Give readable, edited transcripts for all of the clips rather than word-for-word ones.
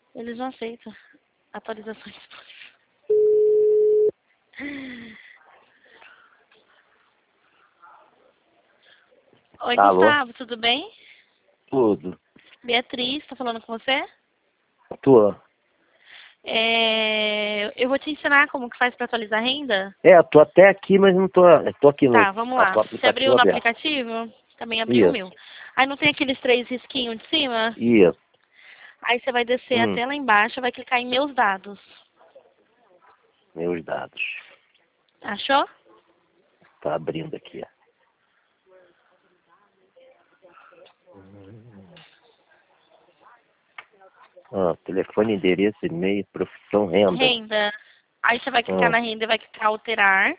Eles não aceitam atualizações. Oi, Alô? Gustavo, tudo bem? Tudo. Beatriz, tá falando com você? Tô. Eu vou te ensinar como que faz para atualizar a renda. Tô até aqui, mas não tô. Tô aqui no Tá, vamos lá. com o Você abriu aplicativo no aberto. aplicativo? Também abriu o meu. Isso. Aí não tem aqueles 3 risquinhos de cima? Isso. Aí você vai descer até lá embaixo, vai clicar em meus dados. Meus dados. Achou? Tá abrindo aqui. Telefone, endereço, e-mail, profissão, renda. Renda. Aí você vai clicar na renda e vai clicar alterar.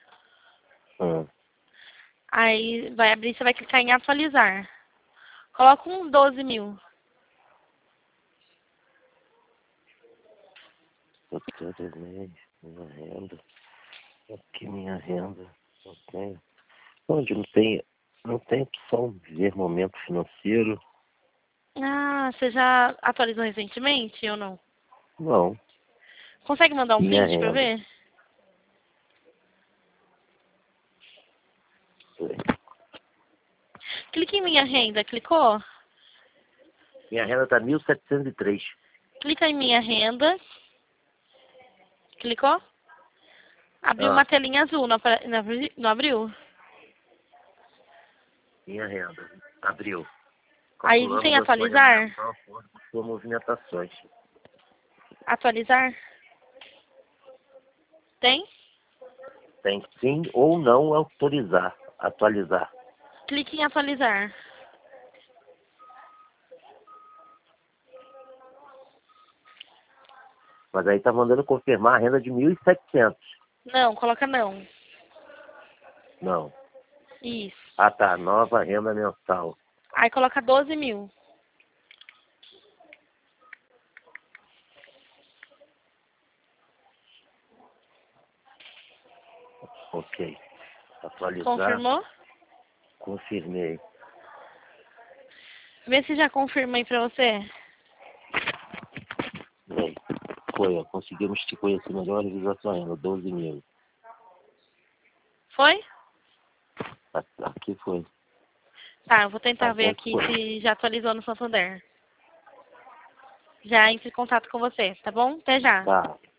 Aí vai abrir, você vai clicar em atualizar. Coloca uns 12 mil. Todo mês, minha renda. Aqui minha renda. Não tenho. Onde não tem opção de ver momento financeiro? Ah, você já atualizou recentemente ou não? Não. Consegue mandar um Minha print pra eu renda. ver? Clique em minha renda, clicou? Minha renda tá 1.703. Clica em minha renda. Clicou? Abriu uma telinha azul, não abriu? Minha renda. Abriu. Aí não tem Calculamos a sua atualizar? remuneração de acordo com suas movimentações. Atualizar? Tem? Tem sim ou não autorizar. Atualizar. Clique em atualizar. Mas aí tá mandando confirmar a renda de 1.700. Não, coloca não. Não. Isso. Ah, tá. Nova renda mensal. Aí coloca 12 mil. Ok. Atualizar. Confirmou? Confirmei. Vê se já confirma aí pra você. Bem, foi, ó. Conseguimos te conhecer melhor, revisar sua renda. 12 mil. Foi? Aqui foi. Tá, eu vou tentar ver Agora aqui foi. se já atualizou no Santander. Já entre em contato com você, tá bom? Até já. Tá.